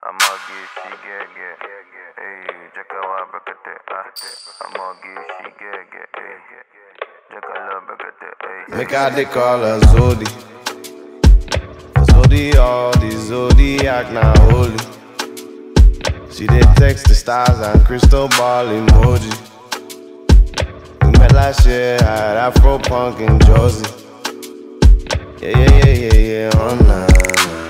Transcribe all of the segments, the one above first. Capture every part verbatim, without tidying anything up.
Amagi shigege, hey, jaka wa bakate, ah. Amagi shigege, hey, jaka la bakate, hey. Make I they call her Zodi. Zodi, all the Zodiac now holy. She did text the stars and crystal ball emoji. We met last year at Afro Punk in Jersey. Yeah, yeah, yeah, yeah, yeah, oh nah, nah.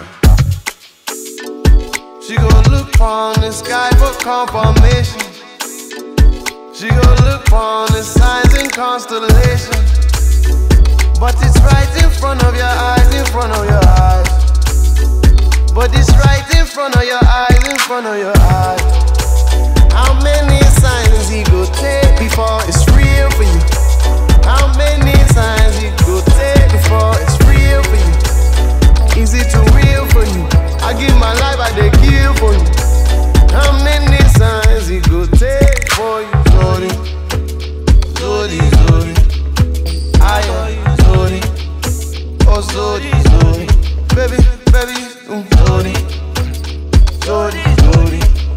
She gon' look on the sky for confirmation. She gon' look on the signs and constellations. But it's right in front of your eyes, in front of your eyes. But it's right in front of your eyes, in front of your eyes. How many signs he go take before it's real for you? How many signs he go take before it's real for you? Is it too real for you? I give my life, I dey kill for you. How many signs he go take for you? Zodi, Zodi, Zodi, I am Zodi, oh Zodi, Zodi, baby, baby, mm, Zodi, Zodi, Zodi,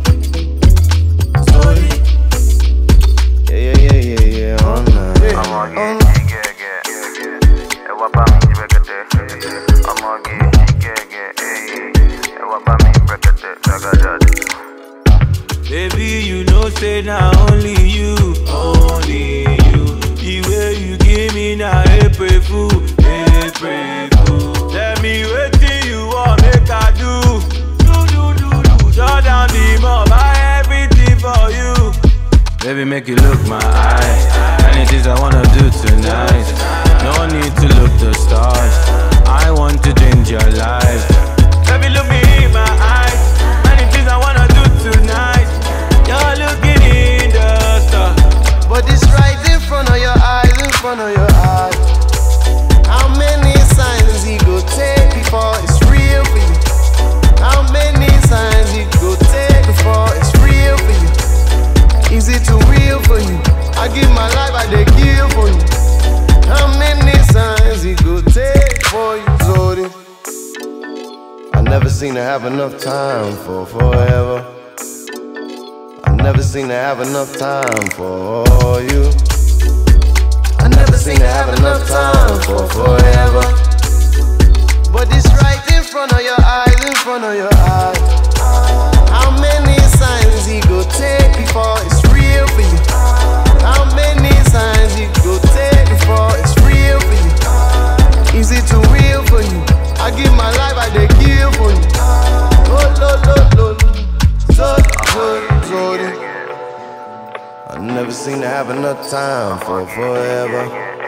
Zodi, yeah, yeah, yeah, yeah, yeah, oh nah, Amagi shigege, hey, wapa mi bakate, Amagi shigege, hey, wapa mi bakate, zagadad. Baby, you know say now only you, only you. The way you give me now, April fool, April fool. Tell me what you want make I do, do do do do. Shut down the mob, buy everything for you. Baby, make you look my eyes. Many things I wanna do tonight. No need to look the stars. I want to change your life. Baby, look me in my eyes. Many things I wanna do tonight. You're looking in the stars. but it's right in front of your eyes, in front of your eyes. How many signs he go take before it's real for you? How many signs he go take before it's real for you? Is it too real for you? I give my life, I dey kill for you. How many signs he go take for you, Zodi? I never seem to have enough time for forever. I never seem to have enough time for you. I never seem to have enough time for forever. But it's right in front of your eyes, in front of your eyes. How many signs he go take before it's real for you? How many signs he go take before it's real for you? Is it too real for you? I give my life, I dey kill for you. Oh, lo, lo, lo, Zodi, Zodi, Zodi. I never seem to have enough time for forever.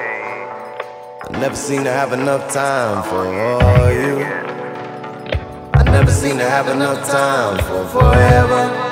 I never seem to have enough time for all you. I never seem to have enough time for forever.